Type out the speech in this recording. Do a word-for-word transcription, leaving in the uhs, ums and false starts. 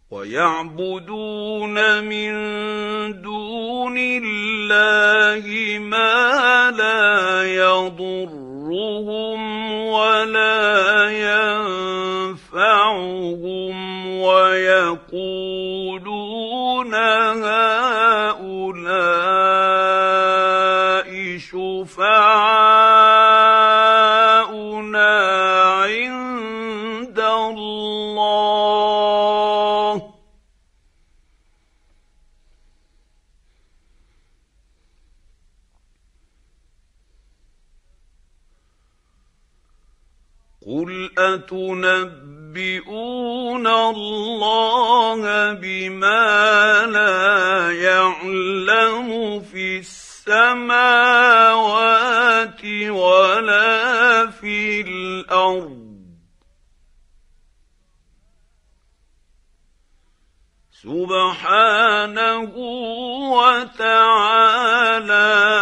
ويعبدون من دون الله ما لا يضرهم ولا ينفعهم ويقولون هؤلاء شفعاؤنا عند الله قل أتنبئون الله بما لا يعلم في السماوات ولا في الأرض سبحانه وتعالى